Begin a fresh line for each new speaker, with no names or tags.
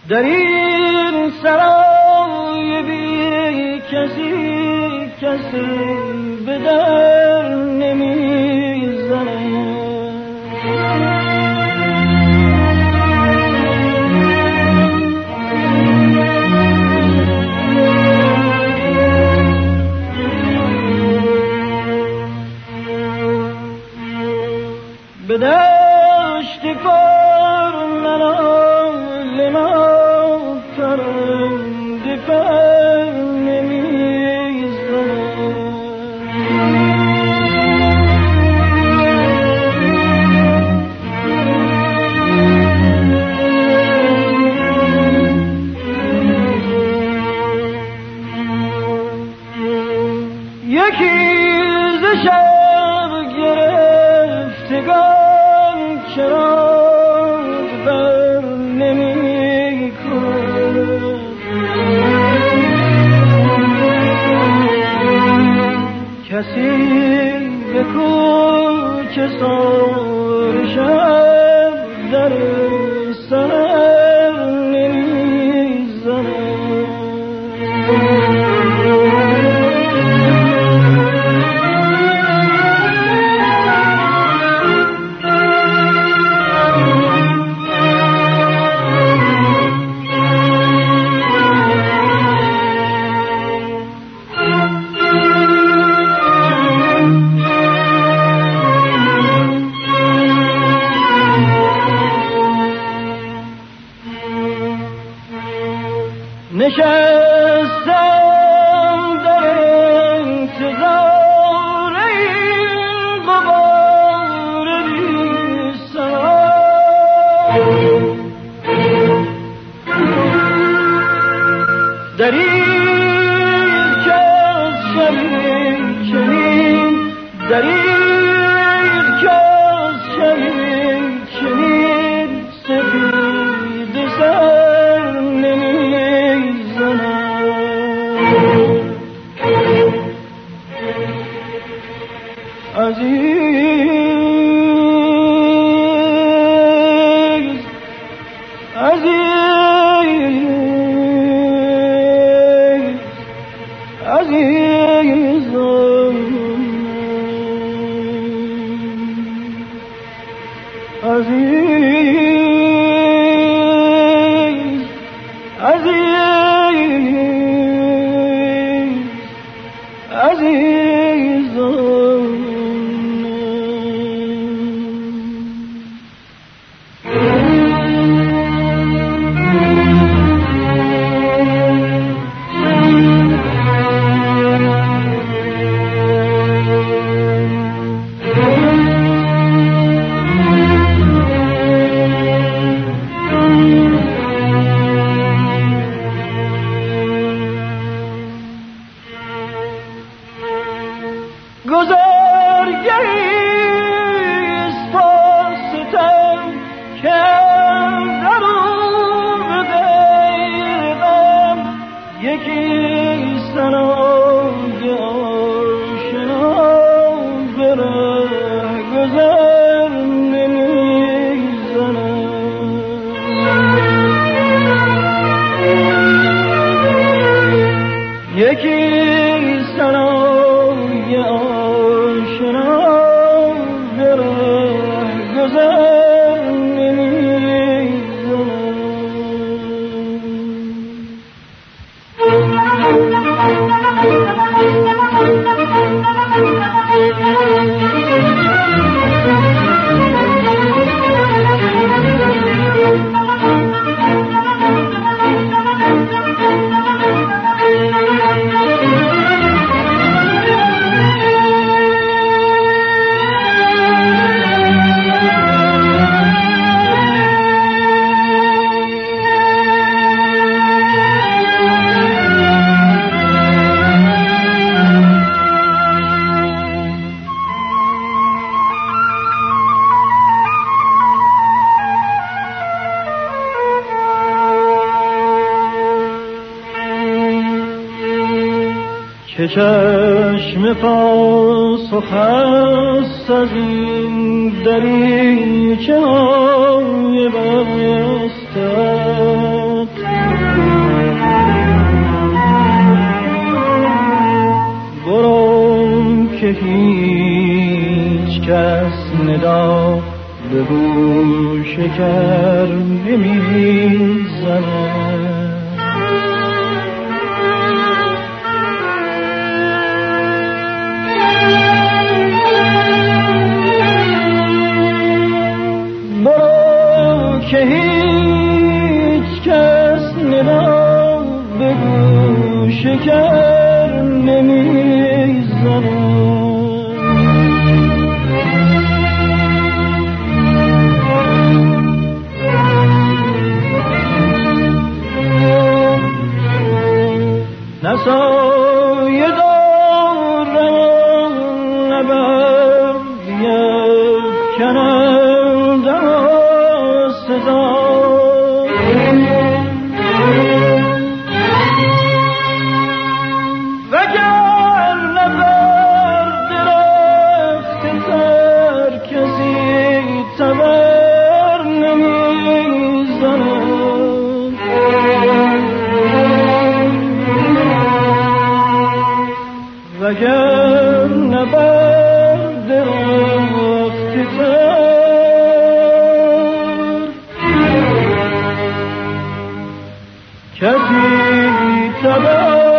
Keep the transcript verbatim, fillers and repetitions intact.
در این سرای بی کسی کسی به در نمیزنه. به دشت پر منال ما پرنده پر نمیزنه. یکی ز شب گرفتگان چراغ بر نمی کند. کسی به کوچه سار شب در سر نمی زند. نشستم در انتظار این غبار بی سماع. در این که از شبی چنین در این که از شبی چنین سفید سر نمیزنم. عزیز عزیز عزیزم عزیز عزیز عزیزم. که چشم پاسخ است از این دریچه های بستت. شکر نمیزند. برو که هیچ کس ندا بگو شکر نمیزند. نسایه دارم نبر بیفکنم در سزا. وگر نبر درخت تر کسی تبر نمیزند. وگر نبر درخت تر کسی تبر